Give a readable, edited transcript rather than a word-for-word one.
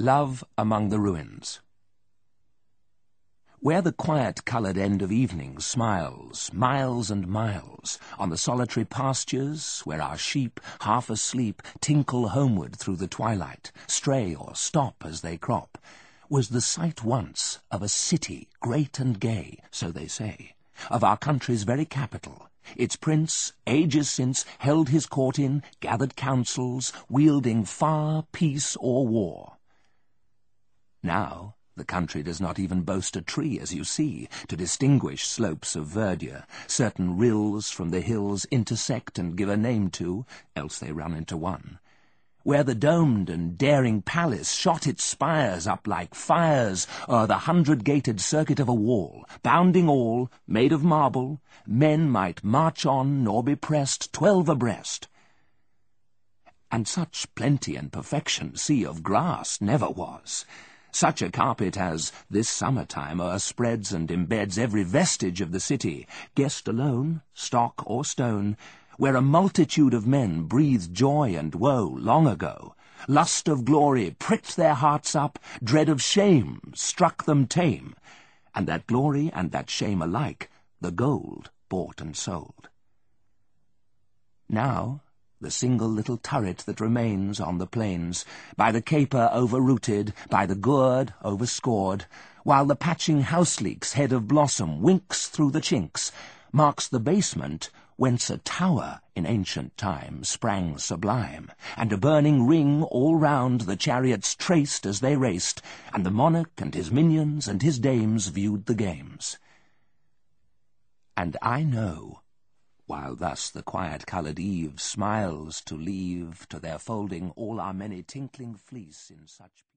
Love Among the Ruins. Where the quiet-coloured end of evening smiles, miles and miles, on the solitary pastures, where our sheep, half asleep, tinkle homeward through the twilight, stray or stop as they crop, was the site once of a city great and gay, so they say, of our country's very capital. Its prince, ages since, held his court in, gathered councils, wielding far peace or war. Now the country does not even boast a tree, as you see, to distinguish slopes of verdure. Certain rills from the hills intersect and give a name to, else they run into one. Where the domed and daring palace shot its spires up like fires o'er the 100-gated circuit of a wall, bounding all, made of marble, men might march on nor be pressed 12 abreast. And such plenty and perfection, sea of grass, never was. Such a carpet as, this summer-time, o'erspreads and embeds every vestige of the city, guessed alone, stock or stone, where a multitude of men breathed joy and woe long ago. Lust of glory pricked their hearts up, dread of shame struck them tame, and that glory and that shame alike the gold bought and sold. Now the single little turret that remains on the plains, by the caper overrooted, by the gourd overscored, while the patching house-leek's head of blossom winks through the chinks, marks the basement whence a tower in ancient time sprang sublime, and a burning ring all round the chariots traced as they raced, and the monarch and his minions and his dames viewed the games. And I know, while thus the quiet-coloured eve smiles to leave to their folding all our many tinkling fleece in such